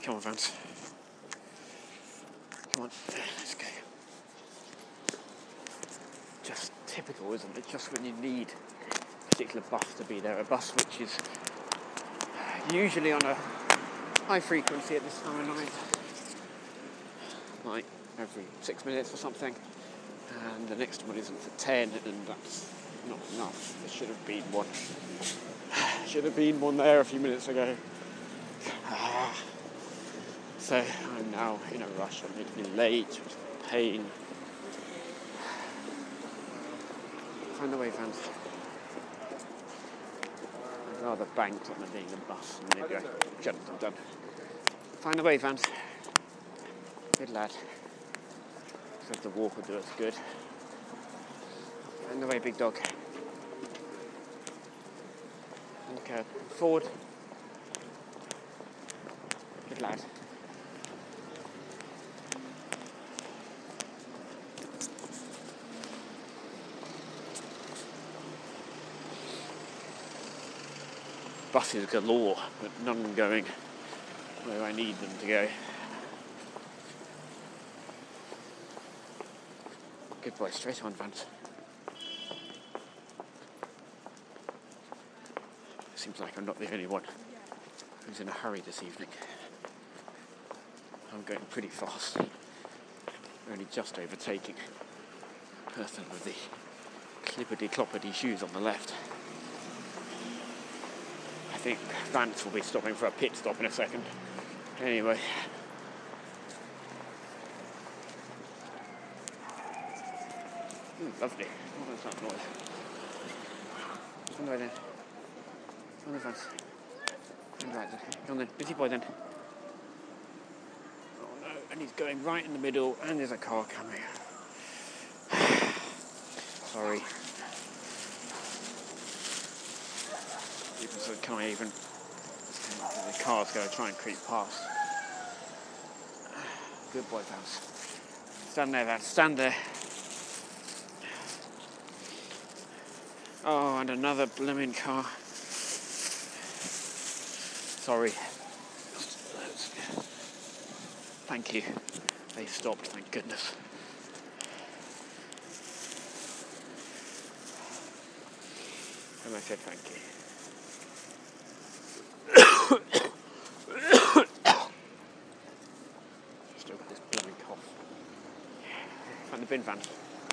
Come on, Vance. Come on, let's go. Just typical, isn't it? Just when you need a particular bus to be there. A bus which is usually on a high frequency at this time of night. Like every 6 minutes or something. And the next one isn't for 10, and that's not enough. There should have been one. Should have been one there a few minutes ago. So I'm now in a rush. I'm making it late, which is a pain. Find the way, Vance. I'd rather banked on there being a bus, and maybe I shouldn't have done. Find the way, Vance. Good lad. Said the walk will do us good. Find the way, big dog. Okay, forward. Good lad. Buses galore, but none going where I need them to go. Good boy, straight on, Vance. Seems like I'm not the only one who's in a hurry this evening. I'm going pretty fast. Only just overtaking the person with the clippity-cloppity shoes on the left. I think Vance will be stopping for a pit stop in a second. Anyway. Lovely. What was that noise? Come on then. Come on, Vance. Come right then. Come on then. Busy boy then. Oh no, and he's going right in the middle, and there's a car coming. Sorry. So can't even. The car's going to try and creep past. Good boy, Vance. Stand there, Vance. Stand there. Oh, and another blooming car. Sorry. Thank you. They stopped, thank goodness. And I said thank you. Still got this blooming cough. Find the bin, Vance.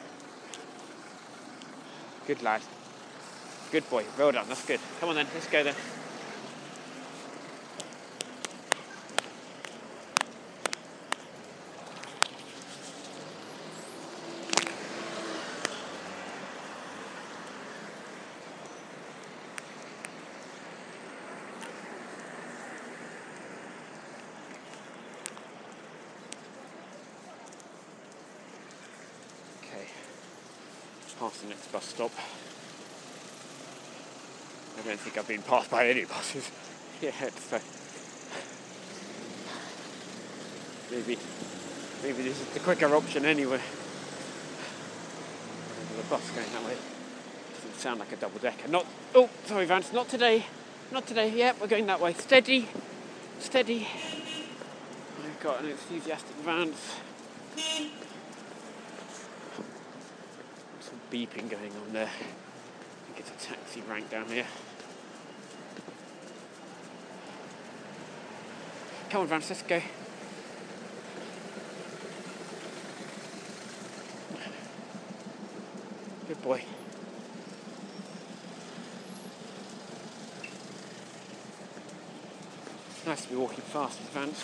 Good lad. Good boy. Well done. That's good. Come on then. Let's go then. Okay. Past the next bus stop. I don't think I've been passed by any buses yet, so maybe this is the quicker option anyway. The bus going that way doesn't sound like a double-decker. Not, oh, sorry Vance, not today. Not today, yeah, we're going that way. Steady, steady. I've got an enthusiastic Vance. Some beeping going on there. I think it's a taxi rank down here. Come on, Vance, let's go. Good boy. Nice to be walking fast with Vance.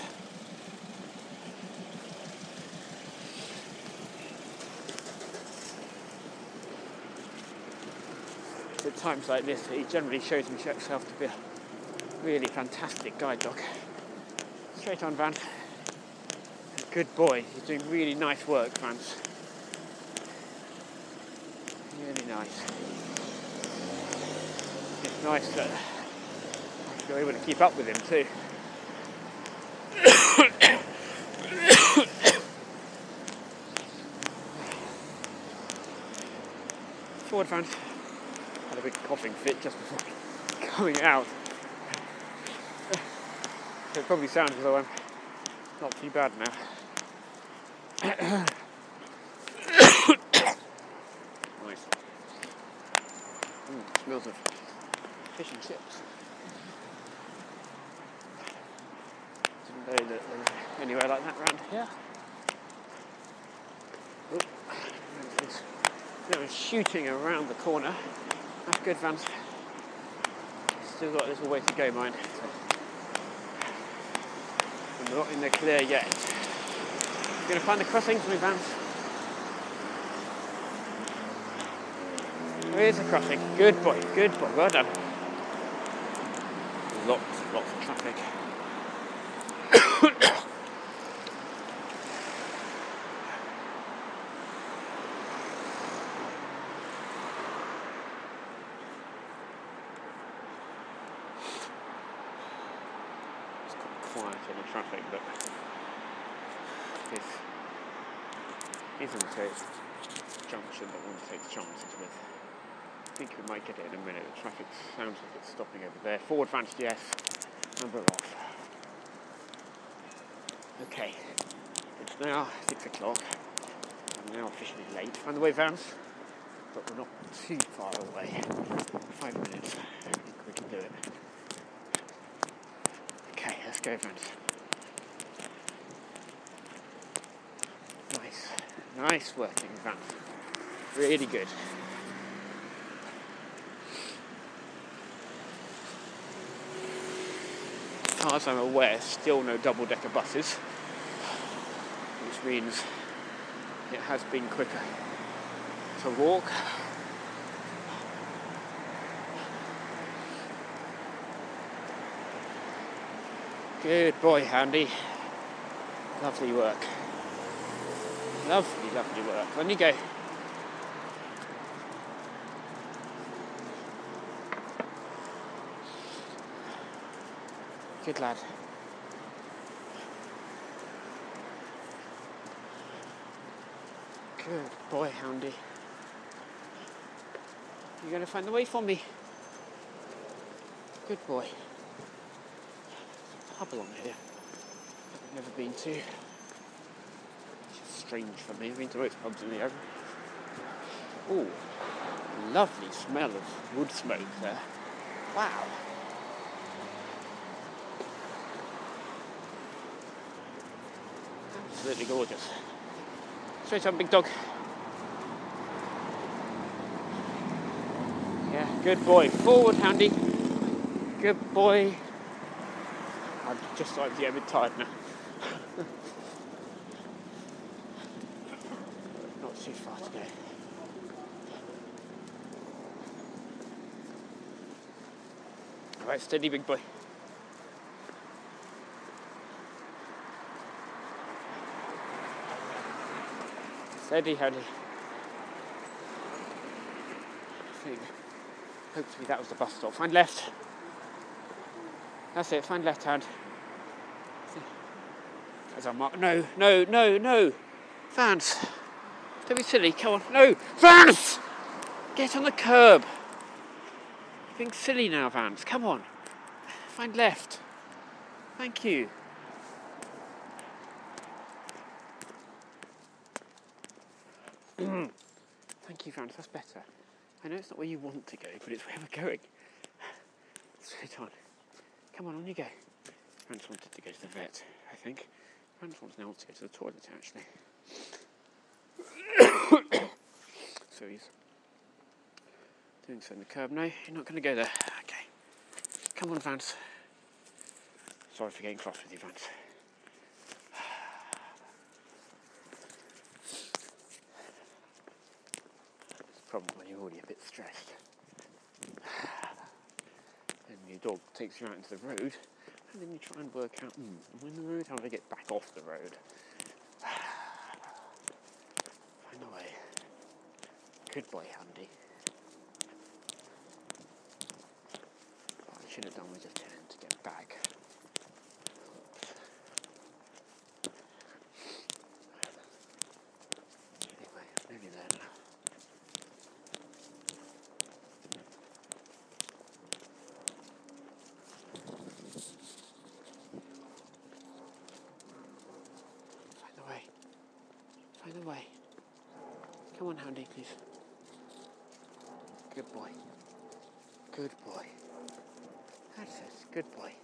At times like this, he generally shows himself to be a really fantastic guide dog. Straight on, Vance. Good boy. He's doing really nice work, Vance. Really nice. It's nice that you're able to keep up with him too. Forward, Vance. Had a big coughing fit just before coming out. So it probably sounds as though I'm not too bad now. Nice. Smells of fish and chips. Didn't know that there was anywhere like that around here. Now shooting around the corner. That's good, Vance. Still got a little way to go, mind. And we're not in the clear yet. You're going to find the crossing for me, Vance. Here's the crossing. Good boy, well done. Lots of traffic. It's quite quiet in the traffic, but this isn't a junction that one takes chances with. I think we might get it in a minute. The traffic sounds like it's stopping over there. Forward Vance, yes. Number off. Okay. It's now 6 o'clock. I'm now officially late. Find the way, Vance. But we're not too far away. 5 minutes. I think we can do it. Okay, let's go, Vance. Nice working, Vance. Really good. As far as I'm aware, still no double-decker buses, which means it has been quicker to walk. Good boy, Andy. Lovely work. Lovely work. On you go. Good lad. Good boy, Houndy. You're going to find the way for me. Good boy. There's a pub along here I've never been to. It's just strange for me. I've been to most pubs in the area. Ooh, lovely smell of wood smoke there. Wow. Absolutely gorgeous. Straight on, big dog. Yeah, good boy. Forward, Houndy. Good boy. I'm just starting to get a bit tired now. Not too far to go. Alright, steady, big boy. Steady, Houndy. Hopefully that was the bus stop. Find left. That's it, find left hand. There's our mark. No. Vance. Don't be silly, come on. No! Vance! Get on the curb. You're being silly now, Vance. Come on. Find left. Thank you. Thank you, Vance. That's better. I know it's not where you want to go, but it's where we're going. Straight on. Come on you go. Vance wanted to go to the vet, I think. Vance wants now to go to the toilet, actually. So he's doing so in the curb. No, you're not going to go there. Okay. Come on, Vance. Sorry for getting cross with you, Vance. It's a problem when you're already a bit stressed. Then your dog takes you out into the road, and then you try and work out, I'm in the road, how do I get back off the road? Find a way. Good boy, Andy. What I should have done was just turn to get back. Anyway, I'm nearly there now. on, Houndy, please. Good boy. Good boy. That's it. Good boy.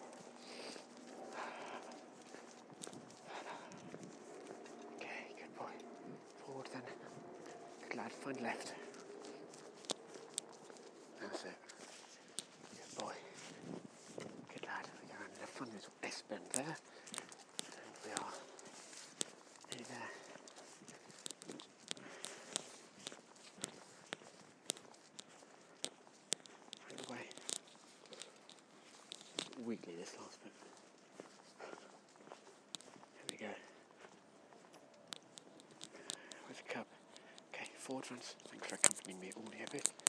Okay, good boy. Forward then. Good lad, find left. That's it. Good boy. Good lad. We go around the front little S bend there. And we are nearly there. Right away. Wiggly this last bit. There we go. Where's the cub? Okay, forward runs. Thanks for accompanying me all the way a bit.